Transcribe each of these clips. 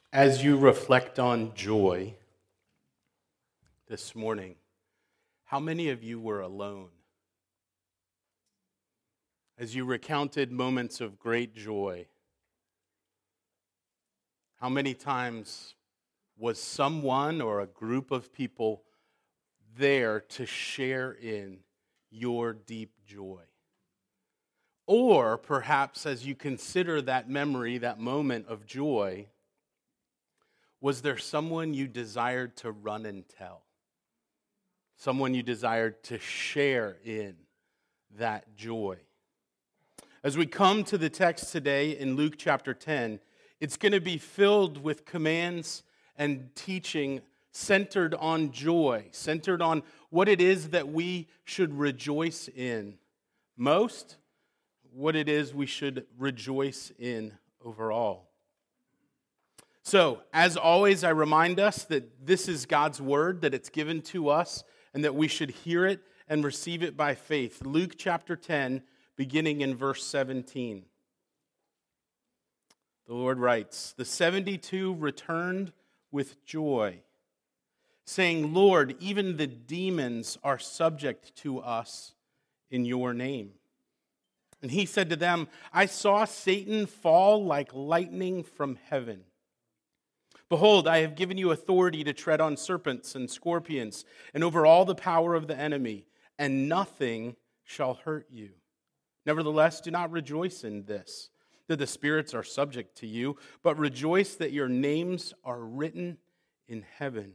As you reflect on joy this morning, how many of you were alone? As you recounted moments of great joy, how many times was someone or a group of people there to share in your deep joy? Or perhaps as you consider that memory, that moment of joy, was there someone you desired to run and tell? Someone you desired to share in that joy? As we come to the text today in Luke chapter 10, it's going to be filled with commands and teaching centered on joy, centered on what it is that we should rejoice in most, what it is we should rejoice in overall. So, as always, I remind us that this is God's word, that it's given to us, and that we should hear it and receive it by faith. Luke chapter 10, beginning in verse 17. The Lord writes, "The 72 returned with joy, saying, 'Lord, even the demons are subject to us in your name.' And he said to them, 'I saw Satan fall like lightning from heaven. Behold, I have given you authority to tread on serpents and scorpions and over all the power of the enemy, and nothing shall hurt you. Nevertheless, do not rejoice in this, that the spirits are subject to you, but rejoice that your names are written in heaven.'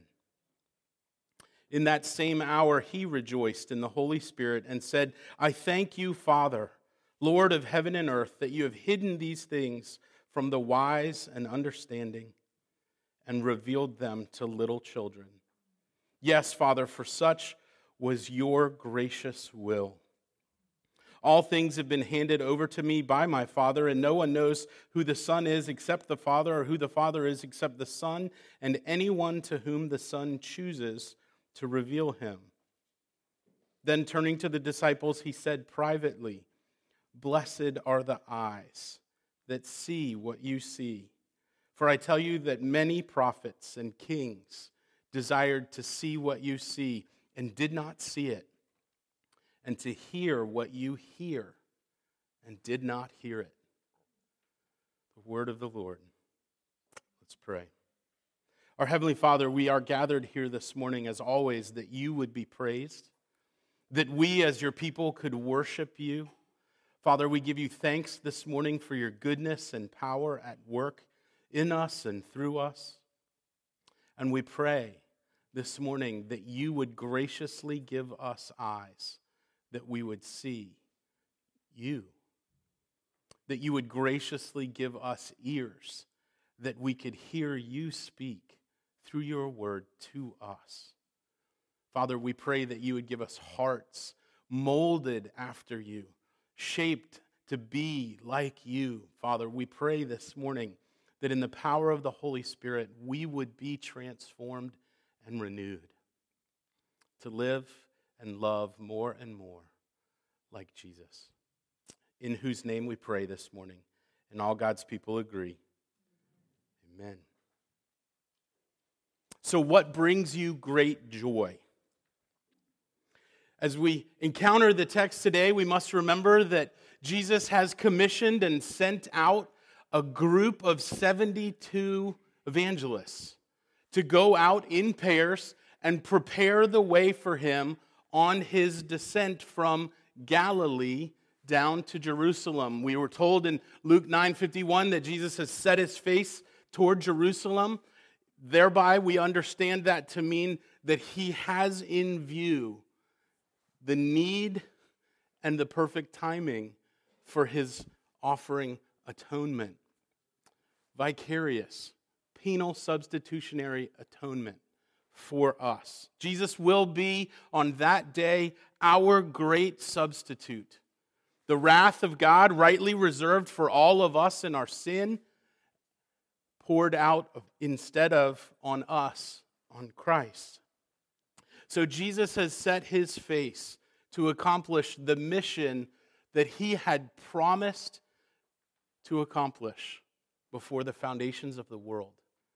In that same hour he rejoiced in the Holy Spirit and said, 'I thank you, Father, Lord of heaven and earth, that you have hidden these things from the wise and understanding and revealed them to little children. Yes, Father, for such was your gracious will. All things have been handed over to me by my Father, and no one knows who the Son is except the Father, or who the Father is except the Son, and anyone to whom the Son chooses to reveal him.' Then turning to the disciples, he said privately, 'Blessed are the eyes that see what you see. For I tell you that many prophets and kings desired to see what you see and did not see it, and to hear what you hear and did not hear it.'" The word of the Lord. Let's pray. Our Heavenly Father, we are gathered here this morning, as always, that you would be praised, that we as your people could worship you. Father, we give you thanks this morning for your goodness and power at work in us and through us. And we pray this morning that you would graciously give us eyes that we would see you, that you would graciously give us ears that we could hear you speak through your word to us. Father, we pray that you would give us hearts molded after you, shaped to be like you. Father, we pray this morning that in the power of the Holy Spirit, we would be transformed and renewed to live and love more and more like Jesus. In whose name we pray this morning. And all God's people agree. Amen. So what brings you great joy? As we encounter the text today, we must remember that Jesus has commissioned and sent out a group of 72 evangelists to go out in pairs and prepare the way for him on his descent from Galilee down to Jerusalem. We were told in Luke 9:51 that Jesus has set his face toward Jerusalem. Thereby, we understand that to mean that he has in view the need and the perfect timing for his offering atonement. Vicarious, penal substitutionary atonement for us. Jesus will be on that day our great substitute. The wrath of God, rightly reserved for all of us in our sin, poured out instead of on us, on Christ. So Jesus has set his face to accomplish the mission that he had promised to accomplish before the foundations of the world.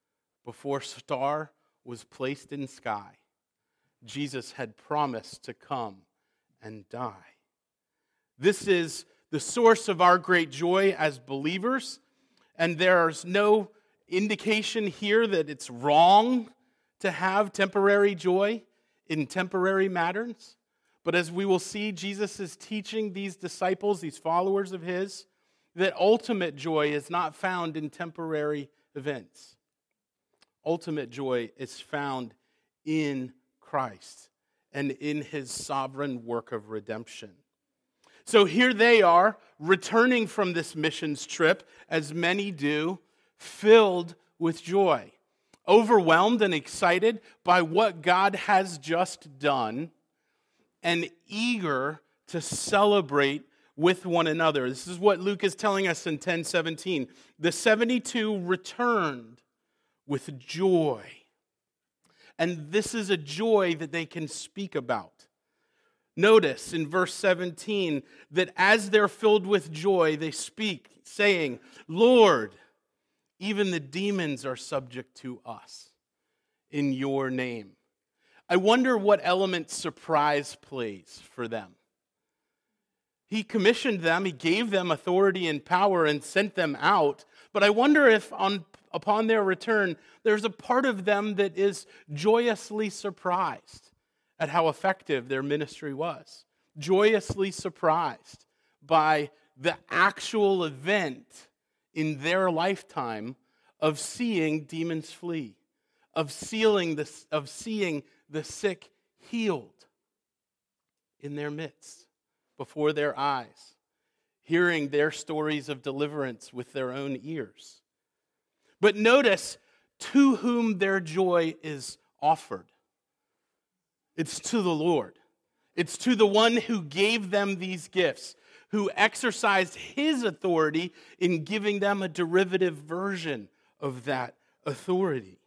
before star was placed in sky, Jesus had promised to come and die. This is the source of our great joy as believers, and there's no indication here that it's wrong to have temporary joy in temporary matters. But as we will see, Jesus is teaching these disciples, these followers of his, that ultimate joy is not found in temporary events. Ultimate joy is found in Christ and in his sovereign work of redemption. So here they are, returning from this missions trip, as many do, filled with joy, overwhelmed and excited by what God has just done, and eager to celebrate with one another. This is what Luke is telling us in 10:17. The 72 returned with joy. And this is a joy that they can speak about. Notice in verse 17 that as they're filled with joy, they speak, saying, Lord, even the demons are subject to us in your name. I wonder what element surprise plays for them. He commissioned them, he gave them authority and power and sent them out, but I wonder if upon their return, there's a part of them that is joyously surprised at how effective their ministry was, joyously surprised by the actual event in their lifetime of seeing demons flee, of seeing the sick healed in their midst, before their eyes, hearing their stories of deliverance with their own ears. But notice to whom their joy is offered. It's to the Lord. It's to the one who gave them these gifts, who exercised his authority in giving them a derivative version of that authority.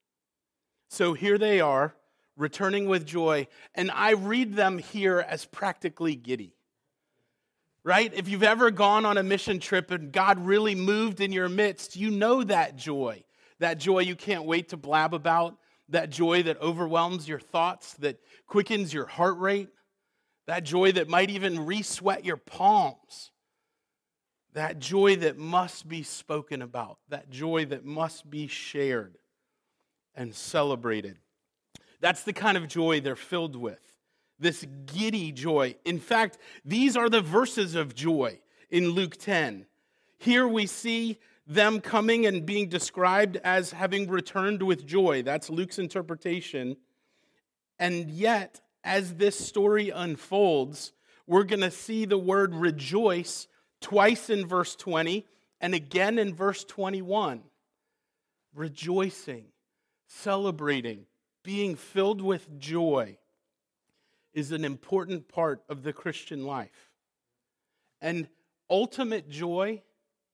So here they are, returning with joy, and I read them here as practically giddy. Right? If you've ever gone on a mission trip and God really moved in your midst, you know that joy you can't wait to blab about, that joy that overwhelms your thoughts, that quickens your heart rate, that joy that might even re-sweat your palms, that joy that must be spoken about, that joy that must be shared and celebrated. That's the kind of joy they're filled with. This giddy joy. In fact, these are the verses of joy in Luke 10. Here we see them coming and being described as having returned with joy. That's Luke's interpretation. And yet, as this story unfolds, we're going to see the word rejoice twice in verse 20 and again in verse 21. Rejoicing, celebrating, being filled with joy is an important part of the Christian life. And ultimate joy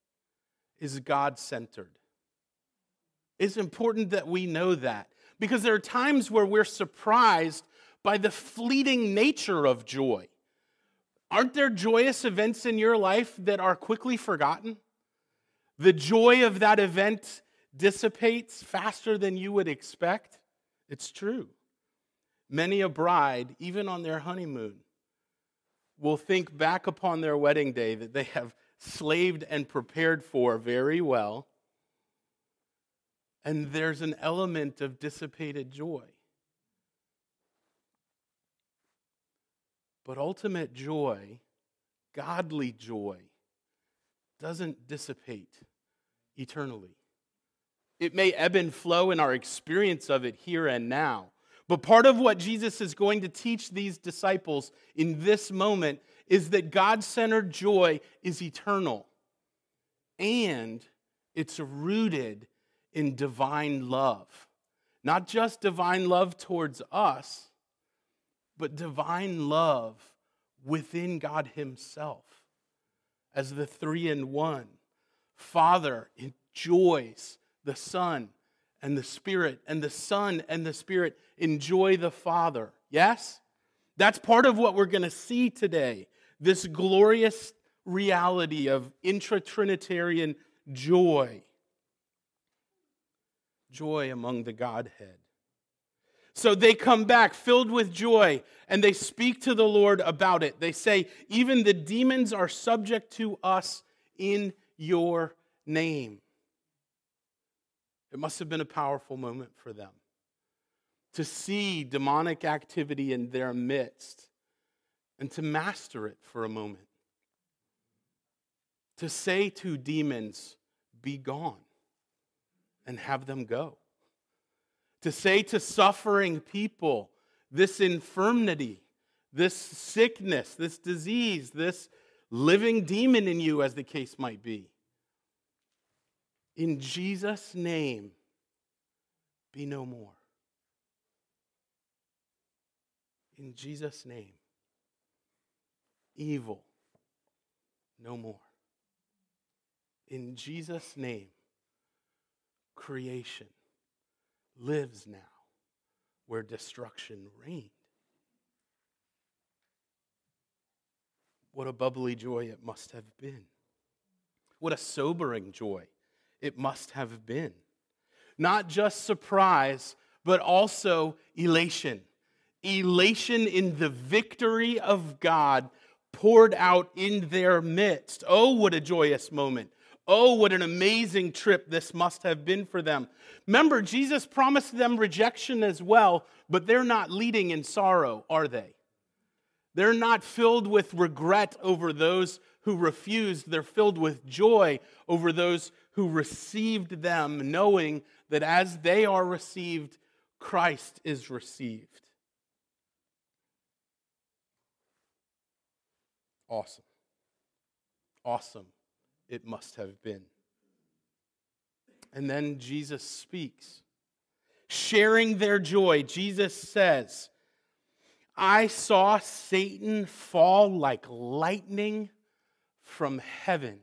is God-centered. It's important that we know that, because there are times where we're surprised by the fleeting nature of joy. Aren't there joyous events in your life that are quickly forgotten? The joy of that event dissipates faster than you would expect. It's true. Many a bride, even on their honeymoon, will think back upon their wedding day that they have slaved and prepared for very well, and there's an element of dissipated joy. But ultimate joy, godly joy, doesn't dissipate eternally. It may ebb and flow in our experience of it here and now. But part of what Jesus is going to teach these disciples in this moment is that God-centered joy is eternal. And it's rooted in divine love. Not just divine love towards us, but divine love within God himself. As the three-in-one, Father enjoys the Son and the Spirit, and the Son and the Spirit enjoy the Father. Yes? That's part of what we're going to see today. This glorious reality of intra-Trinitarian joy. Joy among the Godhead. So they come back filled with joy, and they speak to the Lord about it. They say, even the demons are subject to us in your name. It must have been a powerful moment for them to see demonic activity in their midst and to master it for a moment. To say to demons, be gone, and have them go. To say to suffering people, this infirmity, this sickness, this disease, this living demon in you, as the case might be, in Jesus' name, be no more. In Jesus' name, evil, no more. In Jesus' name, creation lives now where destruction reigned. What a bubbly joy it must have been. What a sobering joy it must have been. Not just surprise, but also elation. Elation in the victory of God poured out in their midst. Oh, what a joyous moment. Oh, what an amazing trip this must have been for them. Remember, Jesus promised them rejection as well, but they're not leading in sorrow, are they? They're not filled with regret over those who refused. They're filled with joy over those who received them, knowing that as they are received, Christ is received. Awesome. Awesome it must have been. And then Jesus speaks. Sharing their joy, Jesus says, I saw Satan fall like lightning from heaven.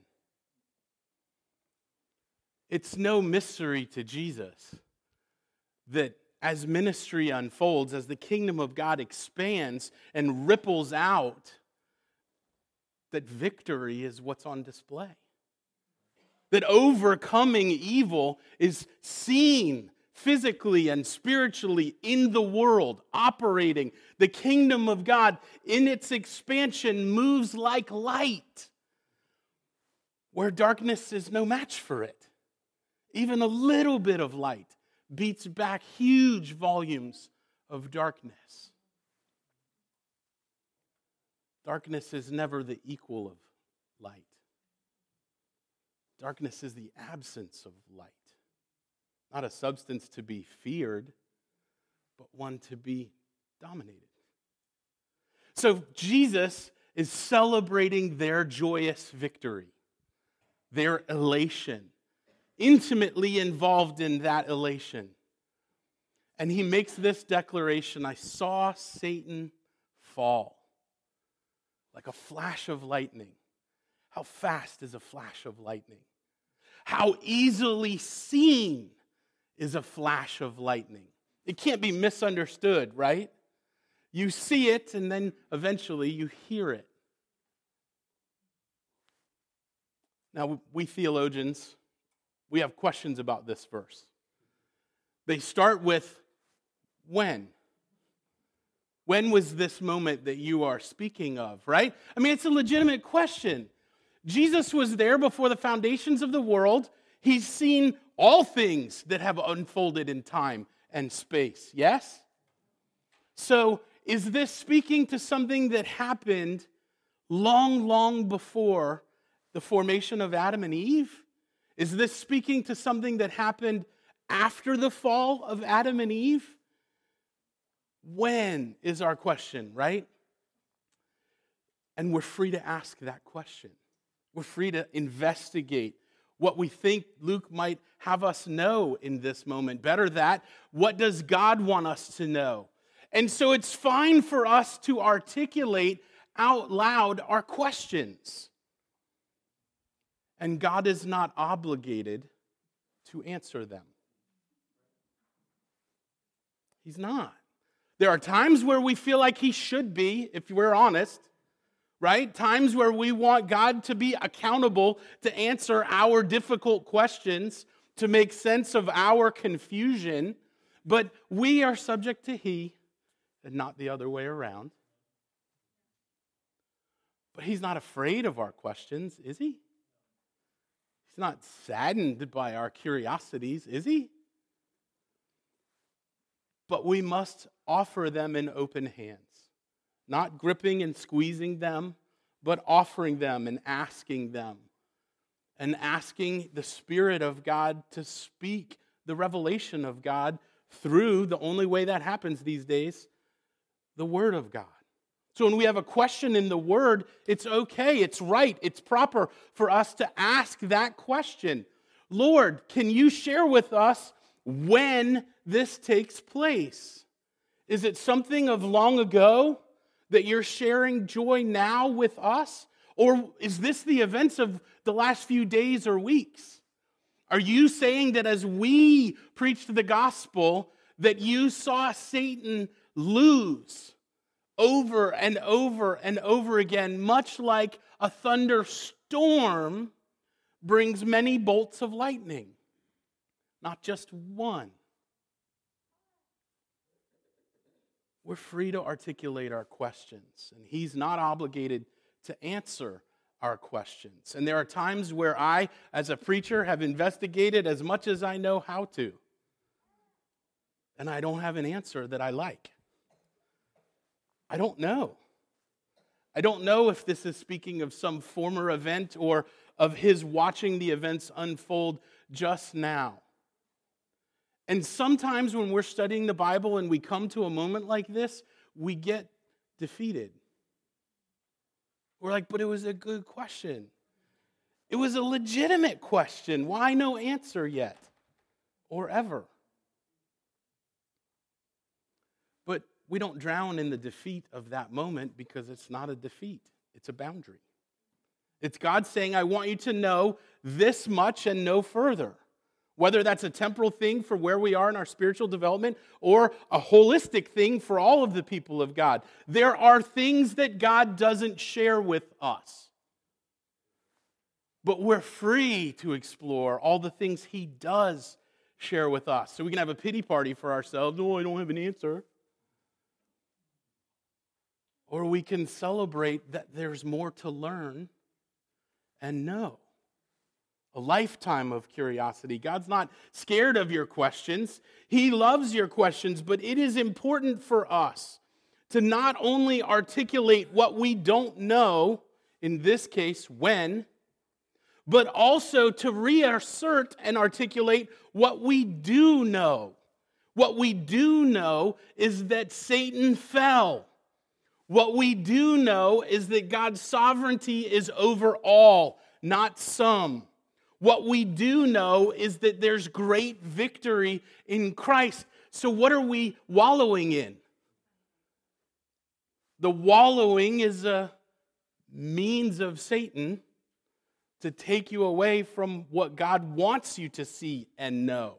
It's no mystery to Jesus that as ministry unfolds, as the kingdom of God expands and ripples out, that victory is what's on display. That overcoming evil is seen physically and spiritually in the world, operating. The kingdom of God in its expansion moves like light, where darkness is no match for it. Even a little bit of light beats back huge volumes of darkness. Darkness is never the equal of light. Darkness is the absence of light. Not a substance to be feared, but one to be dominated. So Jesus is celebrating their joyous victory, their elation, intimately involved in that elation. And he makes this declaration, I saw Satan fall like a flash of lightning. How fast is a flash of lightning? How easily seen is a flash of lightning? It can't be misunderstood, right? You see it, and then eventually you hear it. Now, we theologians, we have questions about this verse. They start with when. When was this moment that you are speaking of, right? I mean, it's a legitimate question. Jesus was there before the foundations of the world. He's seen all things that have unfolded in time and space, yes? So, is this speaking to something that happened long, long before the formation of Adam and Eve? Is this speaking to something that happened after the fall of Adam and Eve? When is our question, right? And we're free to ask that question. We're free to investigate what we think Luke might have us know in this moment. Better that, what does God want us to know? And so it's fine for us to articulate out loud our questions. And God is not obligated to answer them. He's not. There are times where we feel like he should be, if we're honest, right? Times where we want God to be accountable to answer our difficult questions. to make sense of our confusion, but we are subject to He and not the other way around. But He's not afraid of our questions, is He? He's not saddened by our curiosities, is He? But we must offer them in open hands, not gripping and squeezing them, but offering them and asking them, and asking the Spirit of God to speak the revelation of God through the only way that happens these days, the Word of God. So when we have a question in the Word, it's okay, it's right, it's proper for us to ask that question. Lord, can you share with us when this takes place? Is it something of long ago that you're sharing joy now with us? Or is this the events of the last few days or weeks? Are you saying that as we preached the gospel, that you saw Satan lose over and over and over again, much like a thunderstorm brings many bolts of lightning, not just one? We're free to articulate our questions, and He's not obligated to answer our questions. And there are times where I, as a preacher, have investigated as much as I know how to, and I don't have an answer that I like. I don't know. I don't know if this is speaking of some former event or of His watching the events unfold just now. And sometimes when we're studying the Bible and we come to a moment like this, we get defeated. We're like, but it was a good question. It was a legitimate question. Why no answer yet or ever? But we don't drown in the defeat of that moment, because it's not a defeat. It's a boundary. It's God saying, I want you to know this much and no further. Whether that's a temporal thing for where we are in our spiritual development or a holistic thing for all of the people of God. There are things that God doesn't share with us. But we're free to explore all the things He does share with us. So we can have a pity party for ourselves. Oh, I don't have an answer. Or we can celebrate that there's more to learn and know. A lifetime of curiosity. God's not scared of your questions. He loves your questions, but it is important for us to not only articulate what we don't know, in this case, when, but also to reassert and articulate what we do know. What we do know is that Satan fell. What we do know is that God's sovereignty is over all, not some. What we do know is that there's great victory in Christ. So what are we wallowing in? The wallowing is a means of Satan to take you away from what God wants you to see and know.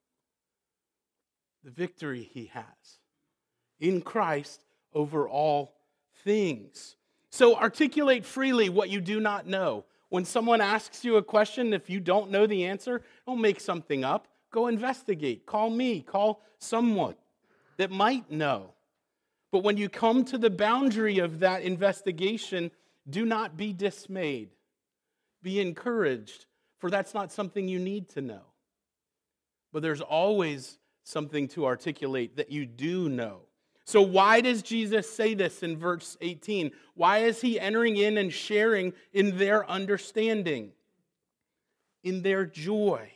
The victory He has in Christ over all things. So articulate freely what you do not know. When someone asks you a question, if you don't know the answer, don't make something up. Go investigate. Call me. Call someone that might know. But when you come to the boundary of that investigation, do not be dismayed. Be encouraged, for that's not something you need to know. But there's always something to articulate that you do know. So why does Jesus say this in verse 18? Why is He entering in and sharing in their understanding, in their joy?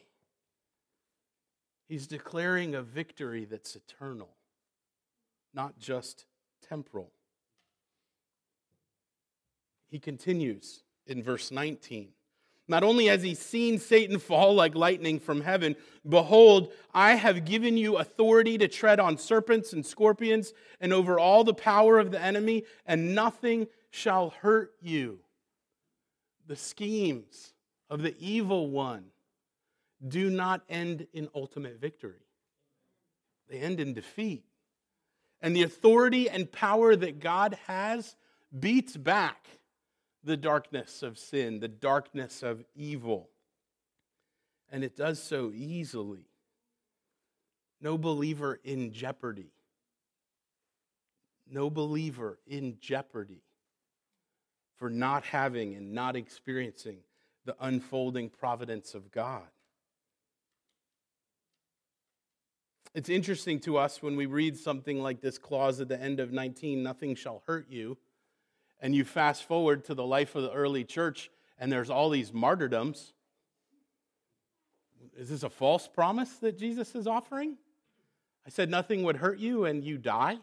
He's declaring a victory that's eternal, not just temporal. He continues in verse 19. Not only has He seen Satan fall like lightning from heaven, behold, I have given you authority to tread on serpents and scorpions and over all the power of the enemy, and nothing shall hurt you. The schemes of the evil one do not end in ultimate victory. They end in defeat. And the authority and power that God has beats back the darkness of sin, the darkness of evil. and it does so easily. No believer in jeopardy. No believer in jeopardy for not having and not experiencing the unfolding providence of God. It's interesting to us when we read something like this clause at the end of 19, nothing shall hurt you, and you fast forward to the life of the early church, and there's all these martyrdoms. Is this a false promise that Jesus is offering? I said nothing would hurt you and you die?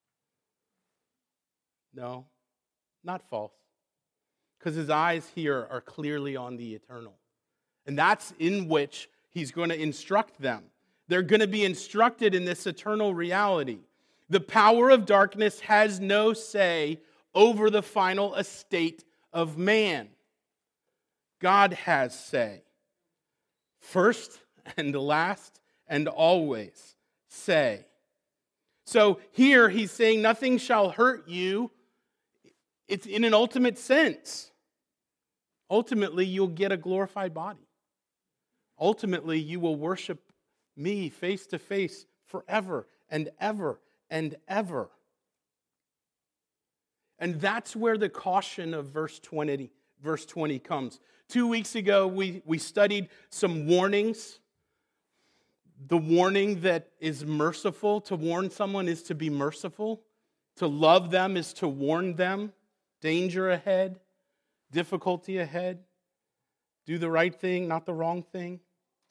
No, not false. Because his eyes here are clearly on the eternal. And that's in which he's going to instruct them. They're going to be instructed in this eternal reality. The power of darkness has no say over the final estate of man. God has say. First and last and always say. So here he's saying nothing shall hurt you. It's in an ultimate sense. Ultimately, you'll get a glorified body. Ultimately, you will worship me face to face forever and ever and ever. And that's where the caution of verse 20 comes. 2 weeks ago, we studied some warnings. The warning that is merciful, to warn someone is to be merciful. To love them is to warn them. Danger ahead, difficulty ahead. Do the right thing, not the wrong thing.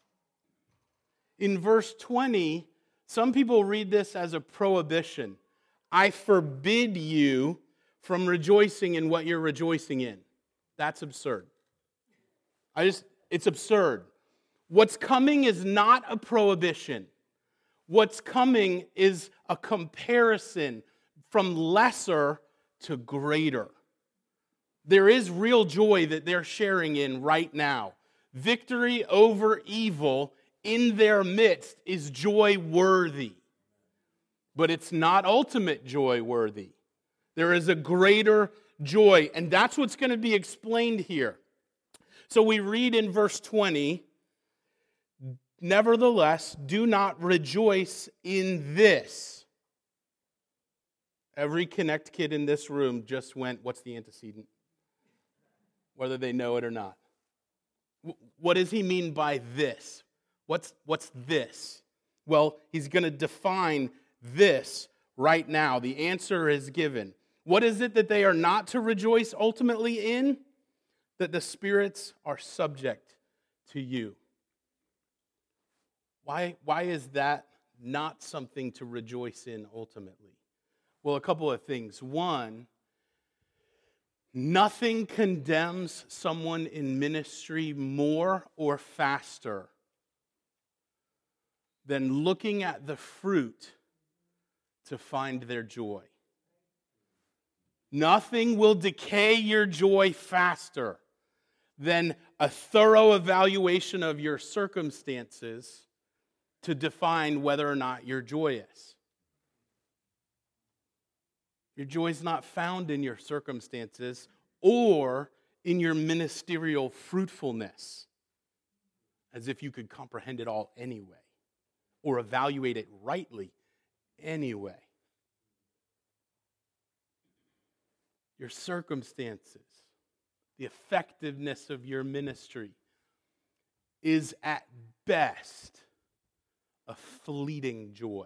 In verse 20, some people read this as a prohibition. I forbid you from rejoicing in what you're rejoicing in. That's absurd. It's absurd. What's coming is not a prohibition. What's coming is a comparison from lesser to greater. There is real joy that they're sharing in right now. Victory over evil in their midst is joy worthy. But it's not ultimate joy worthy. There is a greater joy, and that's what's going to be explained here. So we read in verse 20, nevertheless, do not rejoice in this. Every Connect kid in this room just went, what's the antecedent? Whether they know it or not. What does he mean by this? What's this? Well, he's going to define this right now. The answer is given. What is it that they are not to rejoice ultimately in? That the spirits are subject to you. Why is that not something to rejoice in ultimately? Well, a couple of things. One, nothing condemns someone in ministry more or faster than looking at the fruit to find their joy. Nothing will decay your joy faster than a thorough evaluation of your circumstances to define whether or not you're joyous. Your joy is not found in your circumstances or in your ministerial fruitfulness, as if you could comprehend it all anyway or evaluate it rightly anyway. Your circumstances, the effectiveness of your ministry is at best a fleeting joy.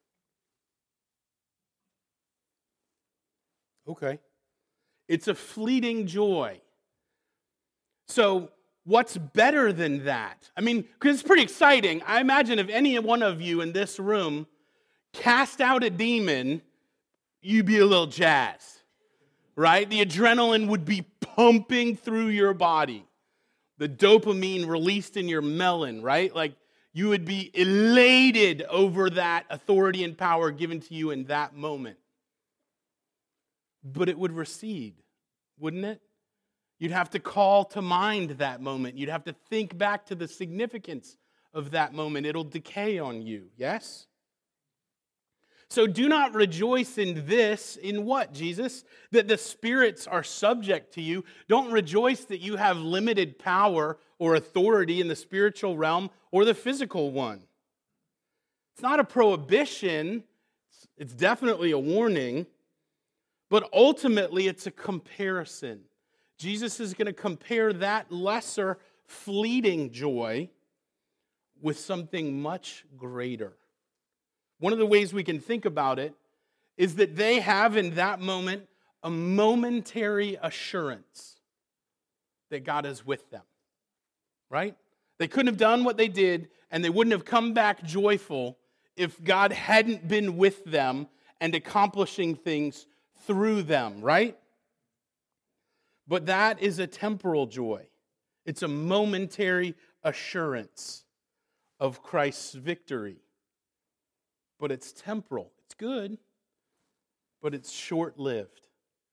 Okay. It's a fleeting joy. So what's better than that? I mean, because it's pretty exciting. I imagine if any one of you in this room cast out a demon, you'd be a little jazzed, right? The adrenaline would be pumping through your body. The dopamine released in your melon, right? Like you would be elated over that authority and power given to you in that moment. But it would recede, wouldn't it? You'd have to call to mind that moment. You'd have to think back to the significance of that moment. It'll decay on you, yes? So do not rejoice in this. In what, Jesus? That the spirits are subject to you. Don't rejoice that you have limited power or authority in the spiritual realm or the physical one. It's not a prohibition. It's definitely a warning. But ultimately, it's a comparison. Jesus is going to compare that lesser, fleeting joy with something much greater. One of the ways we can think about it is that they have in that moment a momentary assurance that God is with them, right? They couldn't have done what they did, and they wouldn't have come back joyful if God hadn't been with them and accomplishing things through them, right? But that is a temporal joy. It's a momentary assurance of Christ's victory. But it's temporal. It's good, but it's short-lived.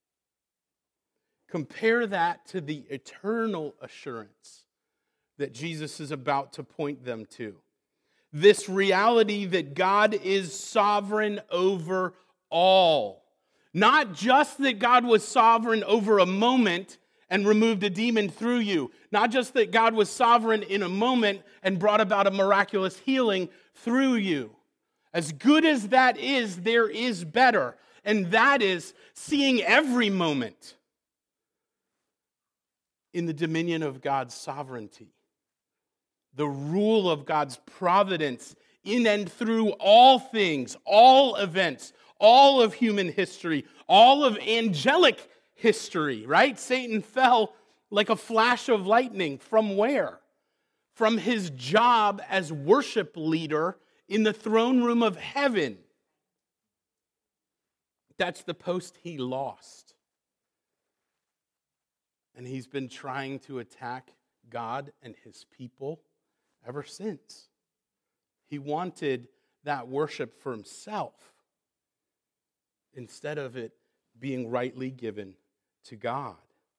Compare that to the eternal assurance that Jesus is about to point them to. This reality that God is sovereign over all. Not just that God was sovereign over a moment and removed a demon through you. Not just that God was sovereign in a moment and brought about a miraculous healing through you. As good as that is, there is better. And that is seeing every moment in the dominion of God's sovereignty. The rule of God's providence in and through all things, all events, all of human history, all of angelic history, right? Satan fell like a flash of lightning. From where? From his job as worship leader in the throne room of heaven. That's the post he lost. And he's been trying to attack God and his people ever since. He wanted that worship for himself instead of it being rightly given to God.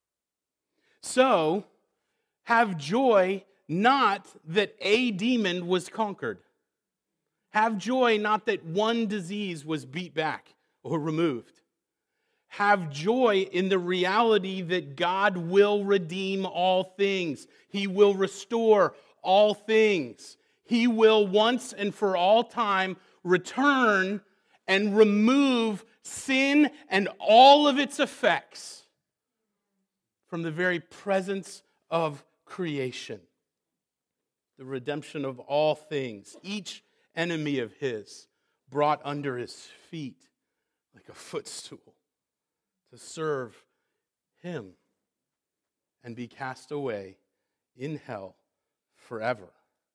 So, have joy not that a demon was conquered. Have joy not that one disease was beat back or removed. Have joy in the reality that God will redeem all things. He will restore all things. He will once and for all time return and remove sin and all of its effects from the very presence of creation. The redemption of all things, each enemy of his brought under his feet like a footstool to serve him and be cast away in hell forever.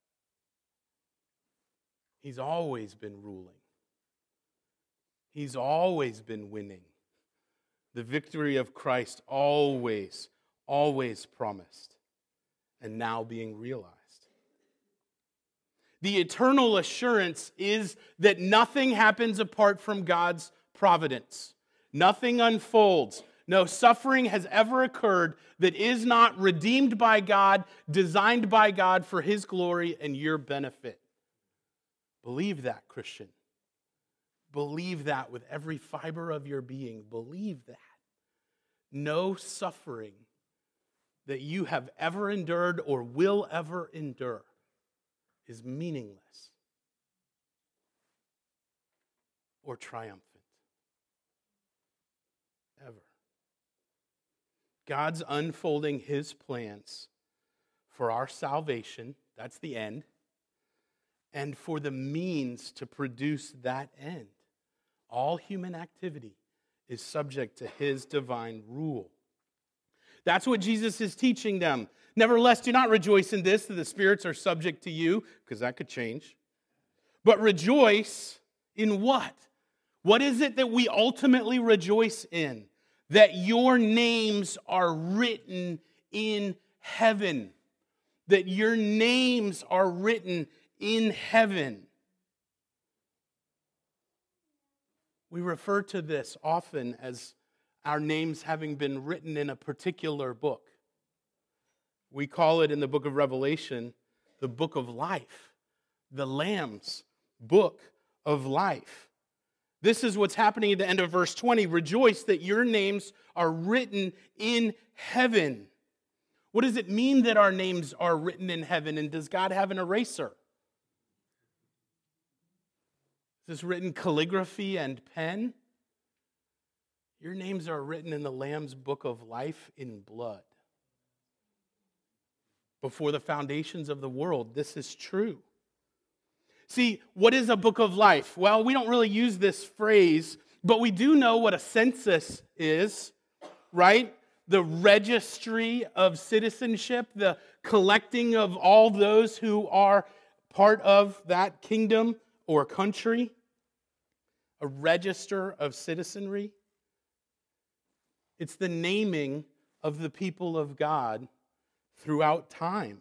He's always been ruling. He's always been winning. The victory of Christ always promised and now being realized. The eternal assurance is that nothing happens apart from God's providence. Nothing unfolds. No suffering has ever occurred that is not redeemed by God, designed by God for his glory and your benefit. Believe that, Christian. Believe that with every fiber of your being. Believe that. No suffering that you have ever endured or will ever endure is meaningless or triumphant. Ever. God's unfolding his plans for our salvation, that's the end, and for the means to produce that end. All human activity is subject to his divine rule. That's what Jesus is teaching them. Nevertheless, do not rejoice in this, that the spirits are subject to you, because that could change. But rejoice in what? What is it that we ultimately rejoice in? That your names are written in heaven. That your names are written in heaven. We refer to this often as our names having been written in a particular book. We call it in the book of Revelation the book of life, the Lamb's book of life. This is what's happening at the end of verse 20. Rejoice that your names are written in heaven. What does it mean that our names are written in heaven? And does God have an eraser? Is this written calligraphy and pen? Your names are written in the Lamb's book of life in blood. Before the foundations of the world, this is true. See, what is a book of life? Well, we don't really use this phrase, but we do know what a census is, right? The registry of citizenship, the collecting of all those who are part of that kingdom or country. A register of citizenry. It's the naming of the people of God throughout time.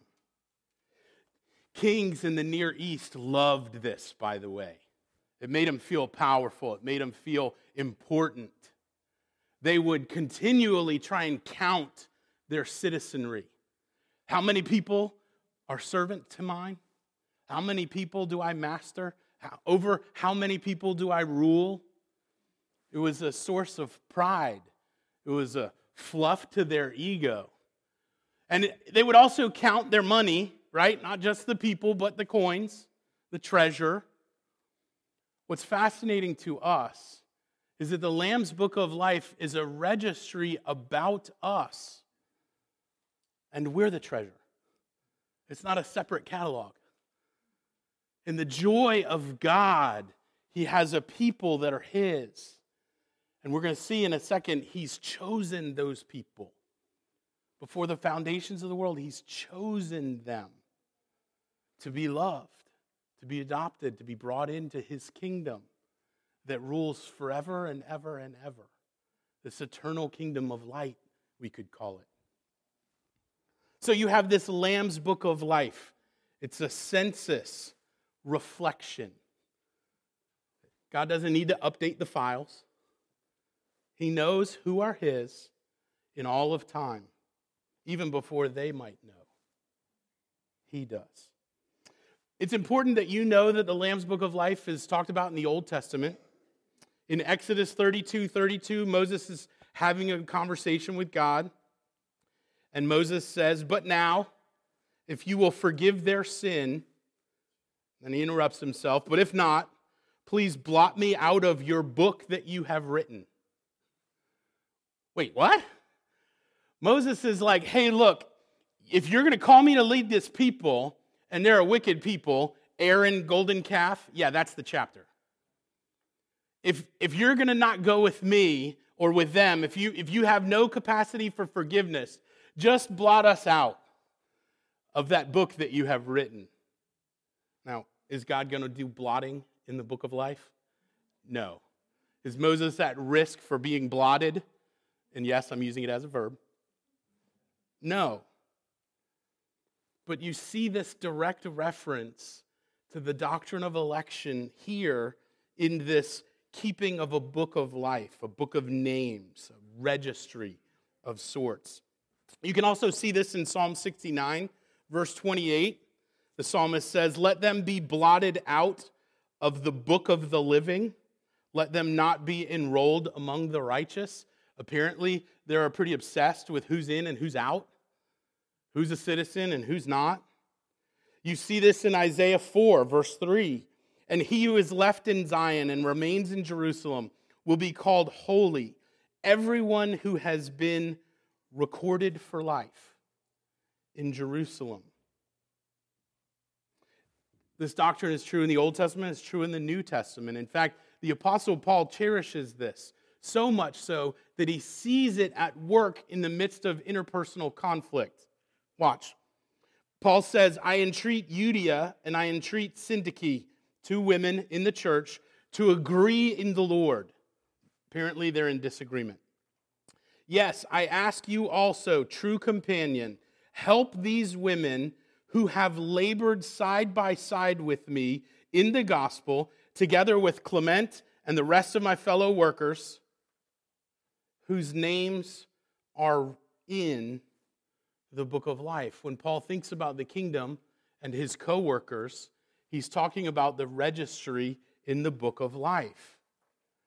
Kings in the Near East loved this, by the way. It made them feel powerful. It made them feel important. They would continually try and count their citizenry. How many people are servant to mine? How many people do I master? Over how many people do I rule? It was a source of pride. It was a fluff to their ego. And they would also count their money, right? Not just the people, but the coins, the treasure. What's fascinating to us is that the Lamb's Book of Life is a registry about us. And we're the treasure. It's not a separate catalog. In the joy of God, He has a people that are His. And we're going to see in a second, He's chosen those people. Before the foundations of the world, He's chosen them to be loved, to be adopted, to be brought into His kingdom that rules forever and ever and ever. This eternal kingdom of light, we could call it. So you have this Lamb's Book of Life. It's a census reflection. God doesn't need to update the files. He knows who are His in all of time, even before they might know. He does. It's important that you know that the Lamb's Book of Life is talked about in the Old Testament. In Exodus 32:32, Moses is having a conversation with God. And Moses says, "But now, if you will forgive their sin," and he interrupts himself, "but if not, please blot me out of your book that you have written." Wait, what? Moses is like, hey, look, if you're going to call me to lead this people, and they're a wicked people, Aaron, golden calf, yeah, that's the chapter. If you're going to not go with me or with them, if you have no capacity for forgiveness, just blot us out of that book that you have written. Now, is God going to do blotting in the book of life? No. Is Moses at risk for being blotted? And yes, I'm using it as a verb. No. But you see this direct reference to the doctrine of election here in this keeping of a book of life, a book of names, a registry of sorts. You can also see this in Psalm 69, verse 28. The psalmist says, "Let them be blotted out of the book of the living. Let them not be enrolled among the righteous." Apparently, they're pretty obsessed with who's in and who's out, who's a citizen and who's not. You see this in Isaiah 4, verse 3. "And he who is left in Zion and remains in Jerusalem will be called holy, everyone who has been recorded for life in Jerusalem." This doctrine is true in the Old Testament, it's true in the New Testament. In fact, the Apostle Paul cherishes this, so much so that he sees it at work in the midst of interpersonal conflict. Watch. Paul says, "I entreat Euodia and I entreat Syntyche," two women in the church, "to agree in the Lord." Apparently, they're in disagreement. "Yes, I ask you also, true companion, help these women who have labored side by side with me in the gospel, together with Clement and the rest of my fellow workers, whose names are in the book of life." When Paul thinks about the kingdom and his co-workers, he's talking about the registry in the book of life.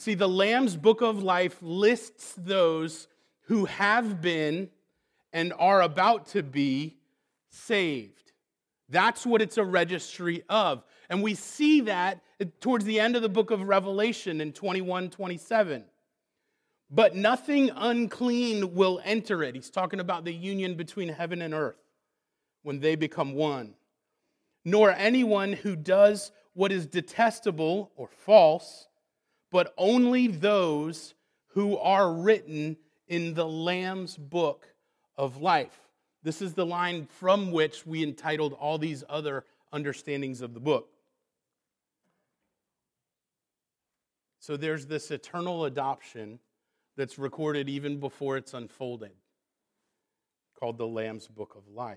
See, the Lamb's Book of Life lists those who have been and are about to be saved. That's what it's a registry of. And we see that towards the end of the book of Revelation in 21:27. But nothing unclean will enter it. He's talking about the union between heaven and earth when they become one. Nor anyone who does what is detestable or false, but only those who are written in the Lamb's Book of Life. This is the line from which we entitled all these other understandings of the book. So there's this eternal adoption that's recorded even before it's unfolded, called the Lamb's Book of Life.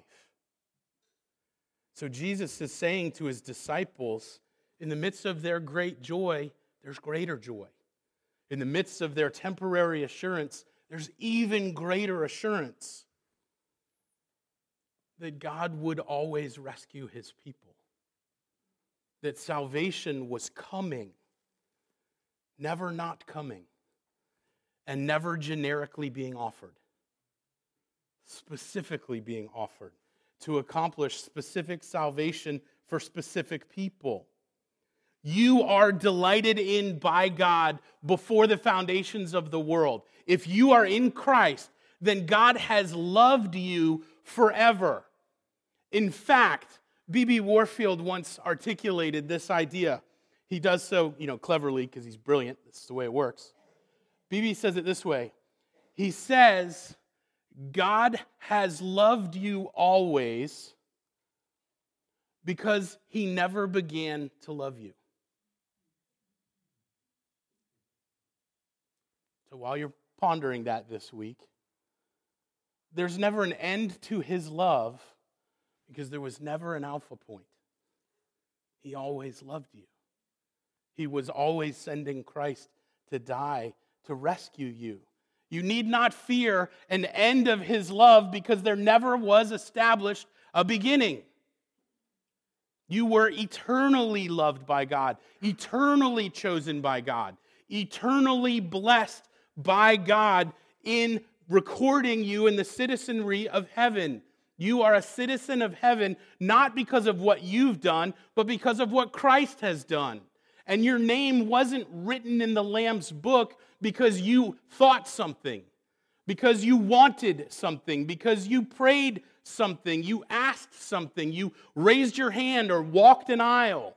So Jesus is saying to his disciples, in the midst of their great joy, there's greater joy. In the midst of their temporary assurance, there's even greater assurance that God would always rescue his people, that salvation was coming, never not coming, and never generically being offered, specifically being offered to accomplish specific salvation for specific people. You are delighted in by God before the foundations of the world. If you are in Christ, then God has loved you forever. In fact, B.B. Warfield once articulated this idea. He does so, cleverly because he's brilliant. This is the way it works. B.B. says it this way. He says, God has loved you always because he never began to love you. So while you're pondering that this week, there's never an end to his love because there was never an alpha point. He always loved you. He was always sending Christ to die to rescue you. You need not fear an end of his love because there never was established a beginning. You were eternally loved by God, eternally chosen by God, eternally blessed by God in recording you in the citizenry of heaven. You are a citizen of heaven not because of what you've done, but because of what Christ has done. And your name wasn't written in the Lamb's book because you thought something, because you wanted something, because you prayed something, you asked something, you raised your hand or walked an aisle.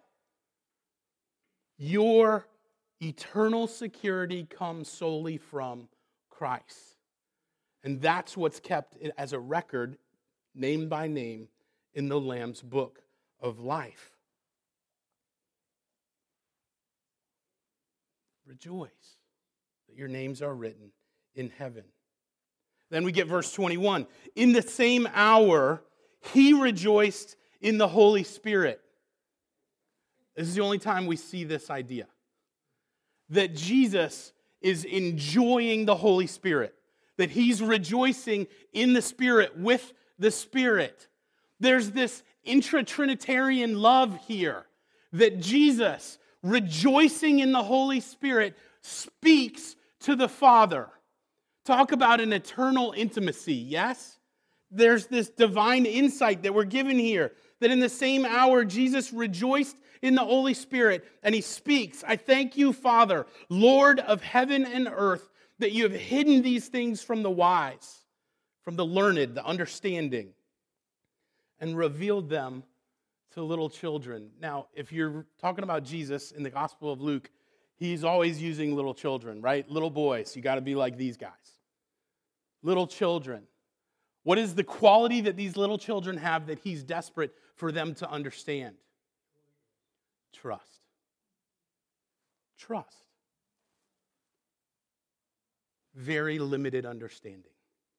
Your eternal security comes solely from Christ. And that's what's kept as a record, name by name, in the Lamb's Book of Life. Rejoice that your names are written in heaven. Then we get verse 21. In the same hour, he rejoiced in the Holy Spirit. This is the only time we see this idea. That Jesus is enjoying the Holy Spirit. That he's rejoicing in the Spirit with the Spirit. There's this intra-Trinitarian love here. That Jesus, rejoicing in the Holy Spirit, speaks to the Father. Talk about an eternal intimacy, yes? There's this divine insight that we're given here, that in the same hour Jesus rejoiced in the Holy Spirit, and he speaks, I thank you, Father, Lord of heaven and earth, that you have hidden these things from the wise, from the learned, the understanding, and revealed them to little children. Now, if you're talking about Jesus in the Gospel of Luke, he's always using little children, right? Little boys. You got to be like these guys. Little children. What is the quality that these little children have that he's desperate for them to understand? Trust. Trust. Very limited understanding.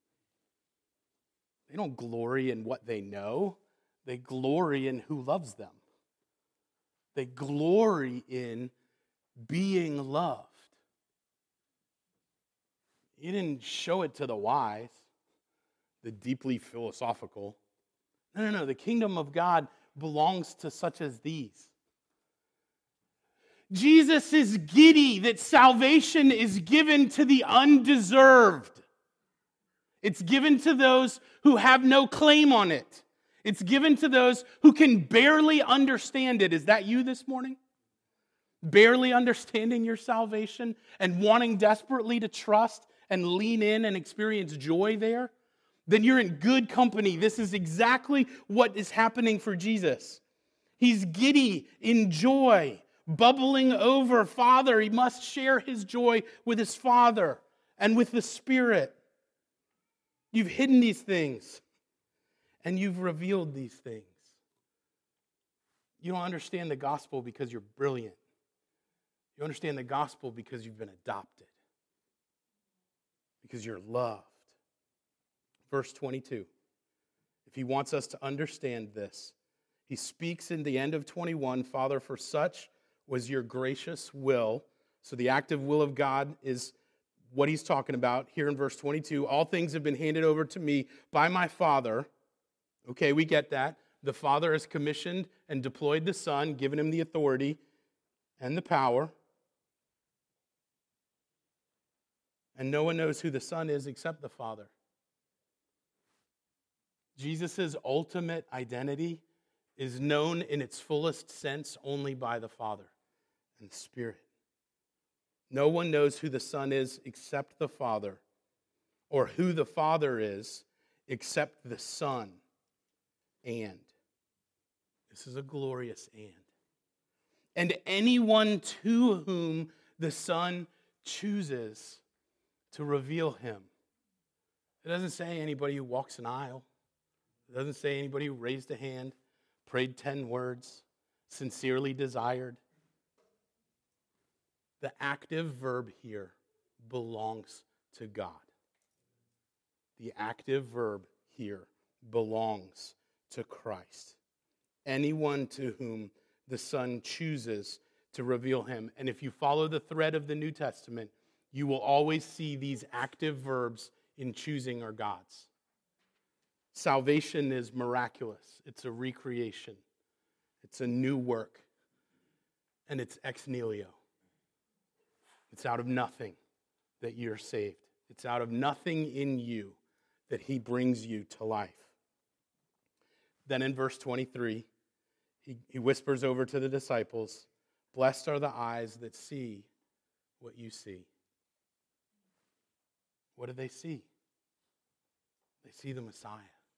They don't glory in what they know. They glory in who loves them. They glory in being loved. He didn't show it to the wise, the deeply philosophical. No. The kingdom of God belongs to such as these. Jesus is giddy that salvation is given to the undeserved. It's given to those who have no claim on it. It's given to those who can barely understand it. Is that you this morning? Barely understanding your salvation and wanting desperately to trust and lean in and experience joy there? Then you're in good company. This is exactly what is happening for Jesus. He's giddy in joy, bubbling over. Father, he must share his joy with his Father and with the Spirit. You've hidden these things, and you've revealed these things. You don't understand the gospel because you're brilliant. You understand the gospel because you've been adopted, because you're loved. Verse 22, if he wants us to understand this, he speaks in the end of 21, Father, for such was your gracious will. So the active will of God is what he's talking about here in verse 22. All things have been handed over to me by my Father. Okay, we get that. The Father has commissioned and deployed the Son, given him the authority and the power. And no one knows who the Son is except the Father. Jesus' ultimate identity is known in its fullest sense only by the Father and the Spirit. No one knows who the Son is except the Father, or who the Father is except the Son. And. This is a glorious and. And anyone to whom the Son chooses to reveal him. It doesn't say anybody who walks an aisle. It doesn't say anybody who raised a hand, prayed 10 words, sincerely desired. The active verb here belongs to God. The active verb here belongs to Christ. Anyone to whom the Son chooses to reveal him. And if you follow the thread of the New Testament, you will always see these active verbs in choosing are God's. Salvation is miraculous. It's a recreation. It's a new work. And it's ex nihilo. It's out of nothing that you're saved. It's out of nothing in you that he brings you to life. Then in verse 23, he whispers over to the disciples, blessed are the eyes that see what you see. What do they see? They see the Messiah,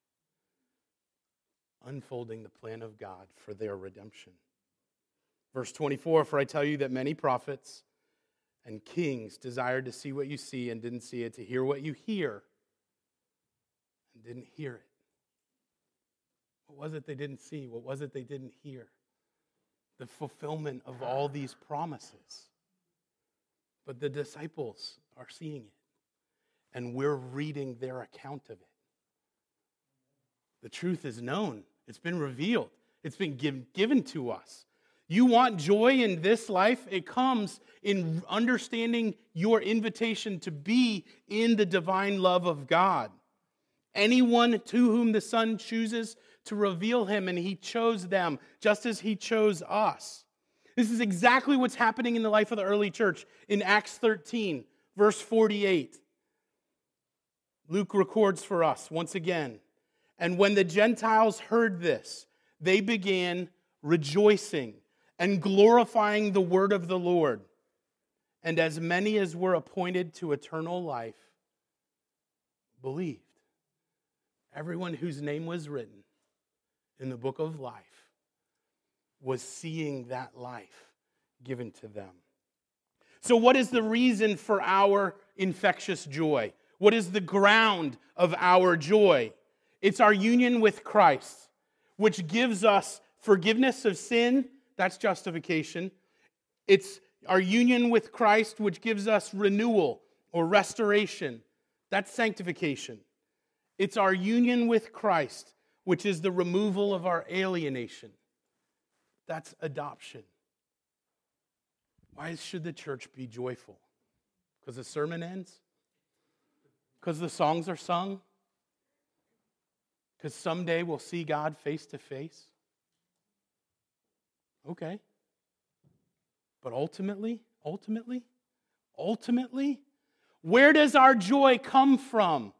unfolding the plan of God for their redemption. Verse 24, for I tell you that many prophets and kings desired to see what you see and didn't see it, to hear what you hear and didn't hear it. What was it they didn't see? What was it they didn't hear? The fulfillment of all these promises. But the disciples are seeing it, and we're reading their account of it. The truth is known. It's been revealed. It's been given to us. You want joy in this life? It comes in understanding your invitation to be in the divine love of God. Anyone to whom the Son chooses to reveal him, and he chose them just as he chose us. This is exactly what's happening in the life of the early church. In Acts 13, verse 48, Luke records for us once again, and when the Gentiles heard this, they began rejoicing and glorifying the word of the Lord. And as many as were appointed to eternal life believed. Everyone whose name was written in the book of life was seeing that life given to them. So what is the reason for our infectious joy? What is the ground of our joy? It's our union with Christ, which gives us forgiveness of sin. That's justification. It's our union with Christ, which gives us renewal or restoration. That's sanctification. It's our union with Christ, which is the removal of our alienation. That's adoption. Why should the church be joyful? Because the sermon ends? Because the songs are sung? Because someday we'll see God face to face? Okay. But ultimately, where does our joy come from?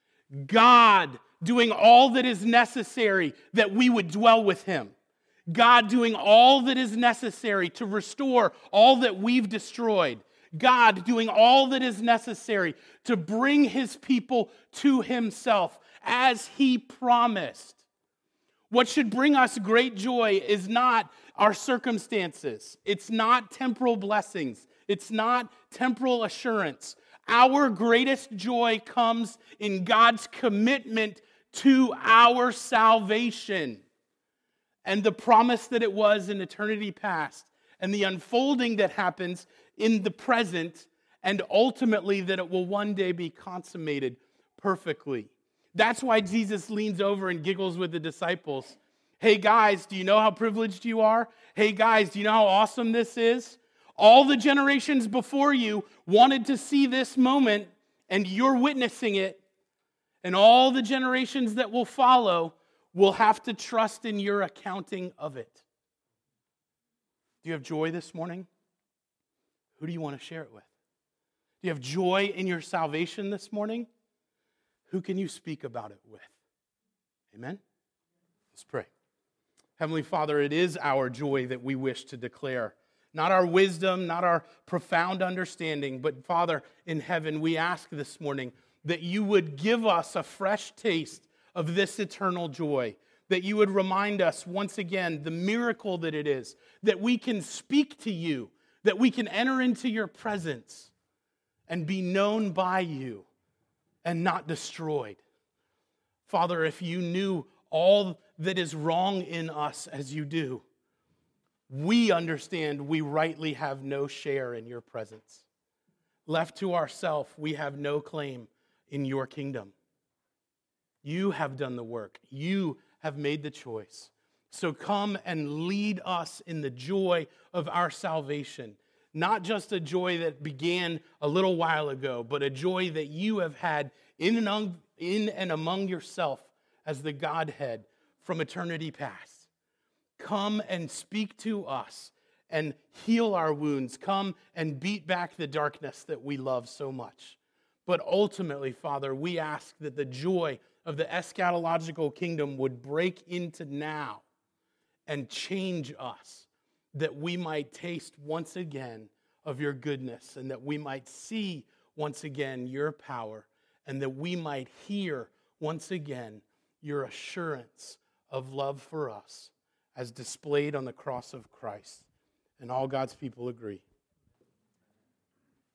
God doing all that is necessary that we would dwell with him. God doing all that is necessary to restore all that we've destroyed. God doing all that is necessary to bring his people to himself as he promised. What should bring us great joy is not our circumstances. It's not temporal blessings. It's not temporal assurance. Our greatest joy comes in God's commitment to our salvation and the promise that it was in eternity past and the unfolding that happens in the present and ultimately that it will one day be consummated perfectly. That's why Jesus leans over and giggles with the disciples. Hey guys, do you know how privileged you are? Hey guys, do you know how awesome this is? All the generations before you wanted to see this moment, and you're witnessing it. And all the generations that will follow will have to trust in your accounting of it. Do you have joy this morning? Who do you want to share it with? Do you have joy in your salvation this morning? Who can you speak about it with? Amen? Let's pray. Heavenly Father, it is our joy that we wish to declare. Not our wisdom, not our profound understanding, but Father in heaven, we ask this morning that you would give us a fresh taste of this eternal joy, that you would remind us once again the miracle that it is, that we can speak to you, that we can enter into your presence and be known by you and not destroyed. Father, if you knew all that is wrong in us as you do, we understand we rightly have no share in your presence. Left to ourselves, we have no claim in your kingdom. You have done the work. You have made the choice. So come and lead us in the joy of our salvation. Not just a joy that began a little while ago, but a joy that you have had in and among yourself as the Godhead from eternity past. Come and speak to us and heal our wounds. Come and beat back the darkness that we love so much. But ultimately, Father, we ask that the joy of the eschatological kingdom would break into now and change us, that we might taste once again of your goodness and that we might see once again your power and that we might hear once again your assurance of love for us as displayed on the cross of Christ. And all God's people agree.